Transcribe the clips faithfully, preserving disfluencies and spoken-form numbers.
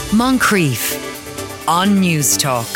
Moncrief on News Talk.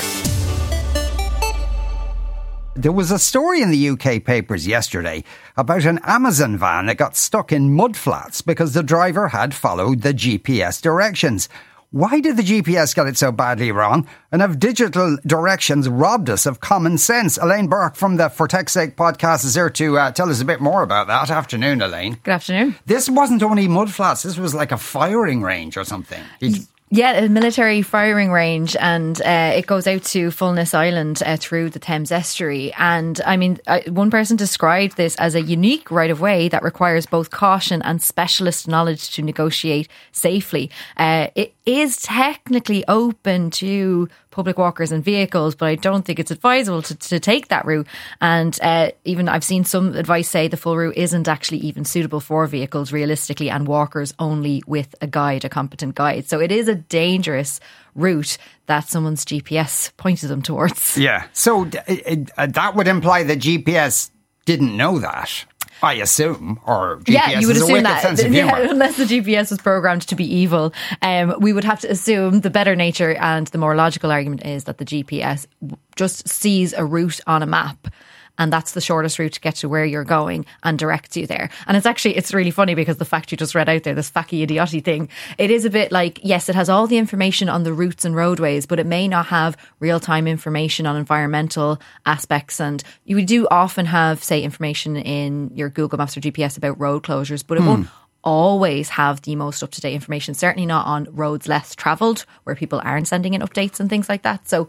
There was a story in the U K papers yesterday about an Amazon van that got stuck in mudflats because the driver had followed the G P S directions. Why did the G P S get it so badly wrong? And have digital directions robbed us of common sense? Elaine Burke from the For Tech's Sake podcast is here to uh, tell us a bit more about that. Afternoon, Elaine. Good afternoon. This wasn't only mudflats. This was like a firing range or something. You'd Yeah, a military firing range, and uh, it goes out to Fulness Island uh, through the Thames estuary. And I mean, I, one person described this as a unique right of way that requires both caution and specialist knowledge to negotiate safely. Uh, it is technically open to public walkers and vehicles, but I don't think it's advisable to, to take that route. And uh, even I've seen some advice say the full route isn't actually even suitable for vehicles realistically, and walkers only with a guide, a competent guide. So it is a dangerous route that someone's G P S pointed them towards. Yeah, so it, it, uh, that would imply that G P S didn't know that, I assume, or G P S yeah, you would is a assume wicked that. sense of Yeah, humour. unless the G P S was programmed to be evil, um, we would have to assume the better nature and the more logical argument is that the G P S just sees a route on a map, and that's the shortest route to get to where you're going and directs you there. And it's actually, it's really funny because the fact you just read out there, this facky idioty thing, it is a bit like, yes, it has all the information on the routes and roadways, but it may not have real-time information on environmental aspects. And you do often have, say, information in your Google Maps or G P S about road closures, but it mm. won't always have the most up-to-date information, certainly not on roads less travelled, where people aren't sending in updates and things like that. So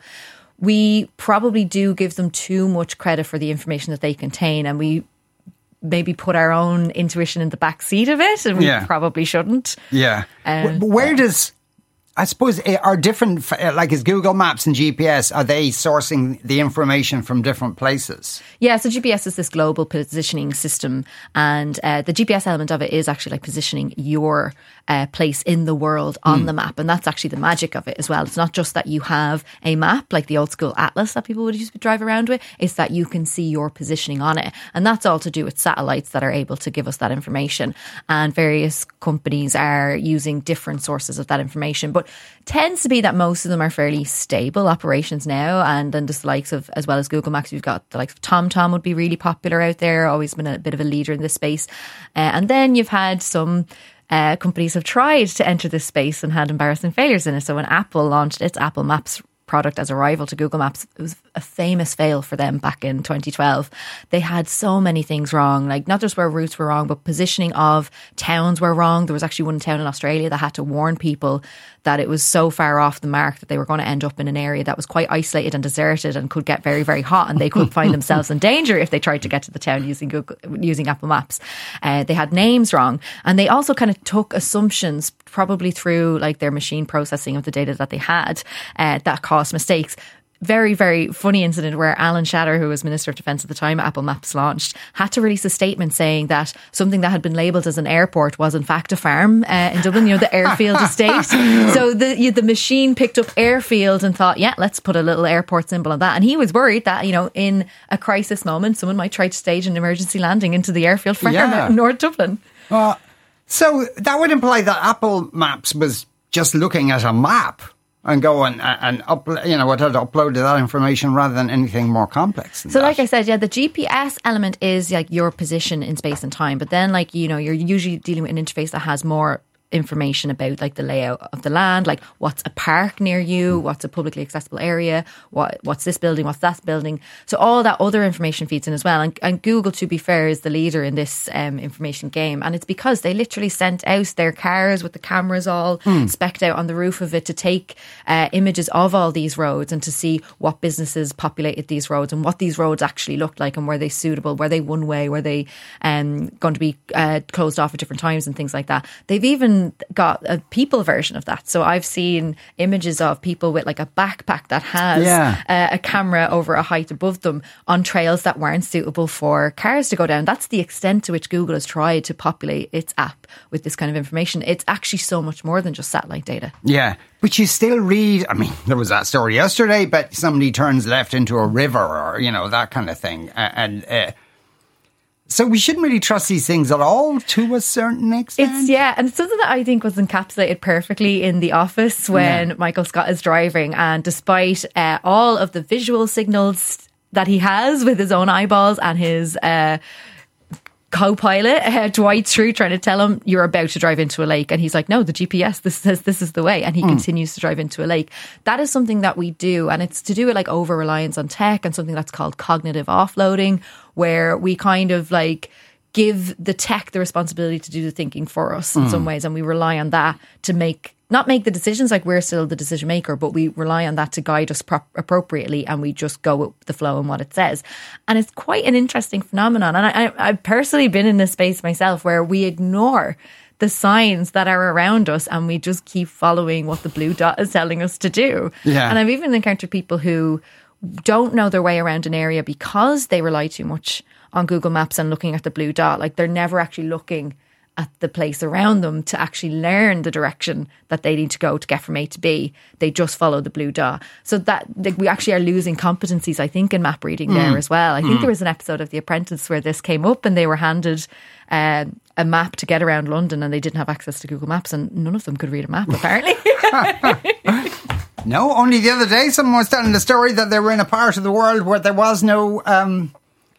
we probably do give them too much credit for the information that they contain, and we maybe put our own intuition in the back seat of it, and we yeah. probably shouldn't. Yeah. Um, Where does, I suppose, are different, like is Google Maps and G P S, are they sourcing the information from different places? Yeah, so G P S is this global positioning system, and uh, the G P S element of it is actually like positioning your uh, place in the world on mm. the map, and that's actually the magic of it as well. It's not just that you have a map like the old school atlas that people would used to drive around with, it's that you can see your positioning on it, and that's all to do with satellites that are able to give us that information, and various companies are using different sources of that information, but tends to be that most of them are fairly stable operations now. And then the likes of, as well as Google Maps, we've got the likes of TomTom would be really popular out there, always been a bit of a leader in this space. Uh, and then you've had some uh, companies have tried to enter this space and had embarrassing failures in it. So when Apple launched its Apple Maps product as a rival to Google Maps, it was a famous fail for them back in twenty twelve. They had so many things wrong, like not just where routes were wrong, but positioning of towns were wrong. There was actually one town in Australia that had to warn people that it was so far off the mark that they were going to end up in an area that was quite isolated and deserted and could get very, very hot, and they could find themselves in danger if they tried to get to the town using Google, using Apple Maps. Uh, they had names wrong, and they also kind of took assumptions, probably through like their machine processing of the data that they had, uh, that caused mistakes. Very, very funny incident where Alan Shatter, who was Minister of Defence at the time Apple Maps launched, had to release a statement saying that something that had been labelled as an airport was in fact a farm uh, in Dublin, you know, the airfield estate. So the you, the machine picked up airfield and thought, yeah, let's put a little airport symbol on that. And he was worried that, you know, in a crisis moment, someone might try to stage an emergency landing into the airfield farm yeah. in North Dublin. Uh, so that would imply that Apple Maps was just looking at a map and go and, and up, you know, what had uploaded that information rather than anything more complex. So that. like I said, yeah, the G P S element is like your position in space and time. But then like, you know, you're usually dealing with an interface that has more information about like the layout of the land, like what's a park near you, what's a publicly accessible area, what what's this building, what's that building. So all that other information feeds in as well. And, and Google, to be fair, is the leader in this um, information game. And it's because they literally sent out their cars with the cameras all mm. specced out on the roof of it to take uh, images of all these roads and to see what businesses populated these roads and what these roads actually looked like, and were they suitable, were they one way, were they um, going to be uh, closed off at different times and things like that. They've even got a people version of that. So I've seen images of people with like a backpack that has yeah. a, a camera over a height above them on trails that weren't suitable for cars to go down. That's the extent to which Google has tried to populate its app with this kind of information. It's actually so much more than just satellite data. Yeah, but you still read, I mean, there was that story yesterday, but somebody turns left into a river or, you know, that kind of thing. And uh, So we shouldn't really trust these things at all to a certain extent? It's, yeah, and it's something that I think was encapsulated perfectly in The Office when yeah. Michael Scott is driving, and despite uh, all of the visual signals that he has with his own eyeballs and his uh, co-pilot, uh, Dwight Schrute, trying to tell him you're about to drive into a lake, and he's like, no, the G P S, this says this is the way, and he mm. continues to drive into a lake. That is something that we do, and it's to do with like over-reliance on tech and something that's called cognitive offloading, where we kind of like give the tech the responsibility to do the thinking for us in mm. some ways, and we rely on that to make not make the decisions, like we're still the decision maker, but we rely on that to guide us pro- appropriately, and we just go with the flow and what it says. And it's quite an interesting phenomenon. And I, I, I've personally been in this space myself where we ignore the signs that are around us and we just keep following what the blue dot is telling us to do. Yeah. And I've even encountered people who don't know their way around an area because they rely too much on Google Maps and looking at the blue dot. Like they're never actually looking at the place around them to actually learn the direction that they need to go to get from A to B. They just follow the blue dot. So that like, we actually are losing competencies, I think, in map reading mm. there as well. I think mm. there was an episode of The Apprentice where this came up and they were handed uh, a map to get around London and they didn't have access to Google Maps and none of them could read a map, apparently. No, only the other day someone was telling the story that they were in a part of the world where there was no... Um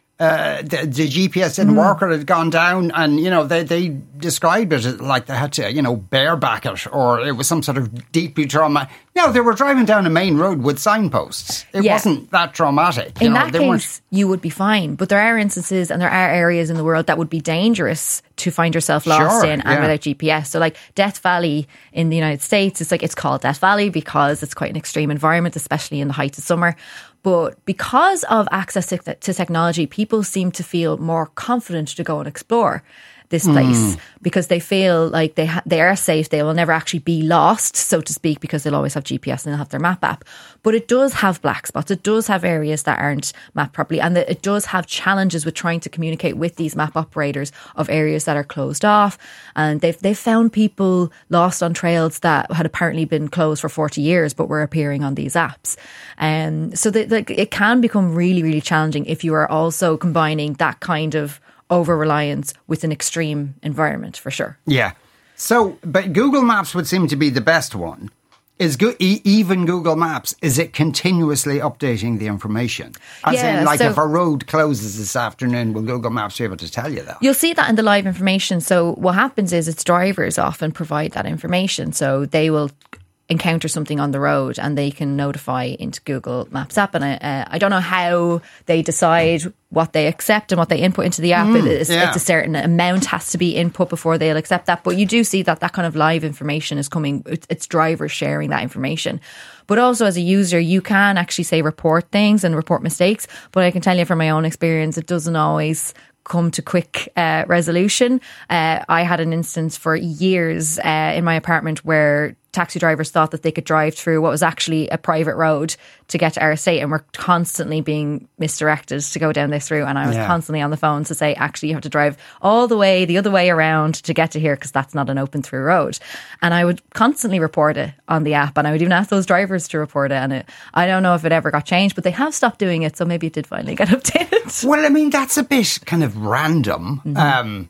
Uh, the, the G P S didn't mm. work or it had gone down, and you know they, they described it like they had to you know bareback it or it was some sort of deeply traumatic. No, they were driving down a main road with signposts. It yeah. wasn't that traumatic. In you know, that case, you would be fine. But there are instances and there are areas in the world that would be dangerous to find yourself lost sure, in and yeah. without G P S. So like Death Valley in the United States, it's like it's called Death Valley because it's quite an extreme environment, especially in the height of summer. But because of access to, to technology, people seem to feel more confident to go and explore this place mm. because they feel like they ha- they are safe. They will never actually be lost, so to speak, because they'll always have G P S and they'll have their map app. But it does have black spots. It does have areas that aren't mapped properly. And the, it does have challenges with trying to communicate with these map operators of areas that are closed off. And they've, they've found people lost on trails that had apparently been closed for forty years, but were appearing on these apps. And um, so the, the, it can become really, really challenging if you are also combining that kind of over-reliance with an extreme environment, for sure. Yeah. So, but Google Maps would seem to be the best one. Is go- e- even Google Maps, is it continuously updating the information? As yeah, in, like so, if a road closes this afternoon, will Google Maps be able to tell you that? You'll see that in the live information. So what happens is its drivers often provide that information. So they will encounter something on the road and they can notify into Google Maps app. And I, uh, I don't know how they decide what they accept and what they input into the app. Mm, it's, yeah. it's a certain amount has to be input before they'll accept that. But you do see that that kind of live information is coming. It's, it's drivers sharing that information. But also as a user, you can actually say report things and report mistakes. But I can tell you from my own experience, it doesn't always come to quick uh, resolution. Uh, I had an instance for years uh, in my apartment where taxi drivers thought that they could drive through what was actually a private road to get to our estate, and we're constantly being misdirected to go down this route. And I was yeah. constantly on the phone to say, actually, you have to drive all the way the other way around to get to here because that's not an open through road. And I would constantly report it on the app, and I would even ask those drivers to report it. And it, I don't know if it ever got changed, but they have stopped doing it, so maybe it did finally get updated. Well, I mean, that's a bit kind of random. Mm-hmm. Um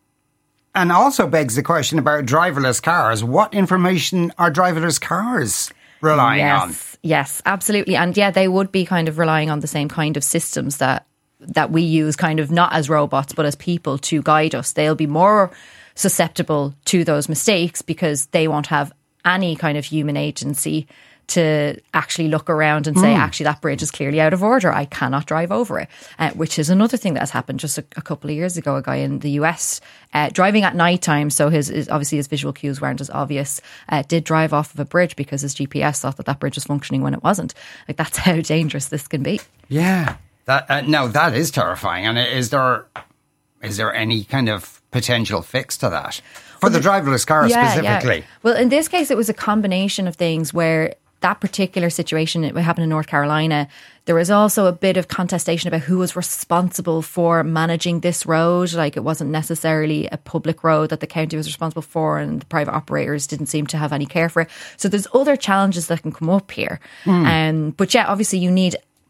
And also begs the question about driverless cars. What information are driverless cars relying yes, on? Yes, absolutely. And yeah, they would be kind of relying on the same kind of systems that that we use, kind of not as robots, but as people to guide us. They'll be more susceptible to those mistakes because they won't have any kind of human agency to actually look around and say, mm. actually, that bridge is clearly out of order. I cannot drive over it, uh, which is another thing that has happened just a, a couple of years ago. A guy in the U S uh, driving at night time, so his, his obviously his visual cues weren't as obvious, uh, did drive off of a bridge because his G P S thought that that bridge was functioning when it wasn't. Like, that's how dangerous this can be. Yeah. That uh, no, that is terrifying. And is there is there any kind of potential fix to that? For the driverless car yeah, specifically? Yeah. Well, in this case, it was a combination of things where that particular situation, it happened in North Carolina. There was also a bit of contestation about who was responsible for managing this road. Like, it wasn't necessarily a public road that the county was responsible for, and the private operators didn't seem to have any care for it. So there's other challenges that can come up here. Mm. Um, but yeah, obviously you need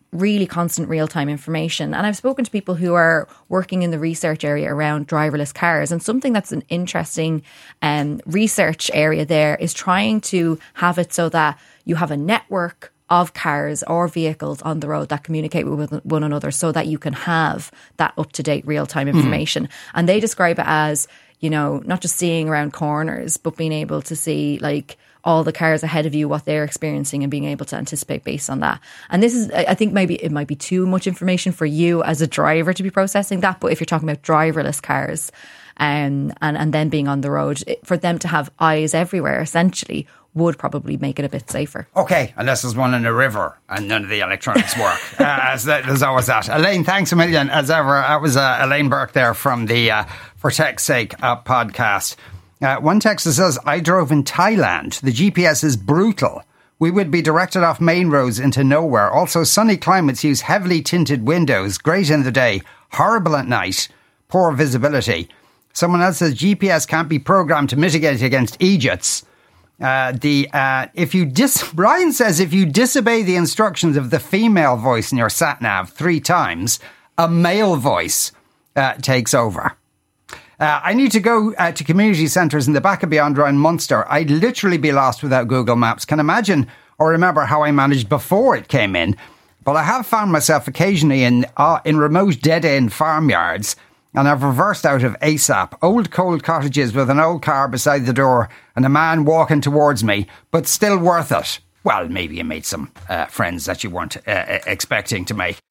really constant real-time information. And I've spoken to people who are working in the research area around driverless cars, and something that's an interesting um, research area there is trying to have it so that you have a network of cars or vehicles on the road that communicate with one another so that you can have that up-to-date real-time information. Mm. And they describe it as, you know, not just seeing around corners, but being able to see like all the cars ahead of you, what they're experiencing, and being able to anticipate based on that. And this is, I think maybe it might be too much information for you as a driver to be processing that. But if you're talking about driverless cars um, and, and then being on the road, it, for them to have eyes everywhere, essentially, would probably make it a bit safer. Okay, unless there's one in a river and none of the electronics work. uh, as that, there's always that. Elaine, thanks a million as ever. That was uh, Elaine Burke there from the uh, For Tech's Sake uh, podcast. Uh, one texter says, I drove in Thailand. The G P S is brutal. We would be directed off main roads into nowhere. Also, sunny climates use heavily tinted windows. Great in the day, horrible at night, poor visibility. Someone else says, G P S can't be programmed to mitigate against idiots. Uh, the uh, if you dis Brian says if you disobey the instructions of the female voice in your sat nav three times, a male voice uh, takes over. Uh, I need to go uh, to community centres in the back of Beyond around Munster. I'd literally be lost without Google Maps. Can imagine or remember how I managed before it came in. But I have found myself occasionally in uh, in remote dead-end farmyards, and I've reversed out of ASAP. Old cold cottages with an old car beside the door and a man walking towards me, but still worth it. Well, maybe you made some uh, friends that you weren't uh, expecting to make.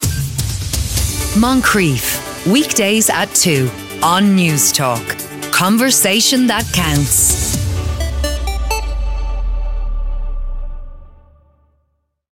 Moncrief, weekdays at two on News Talk. Conversation that counts.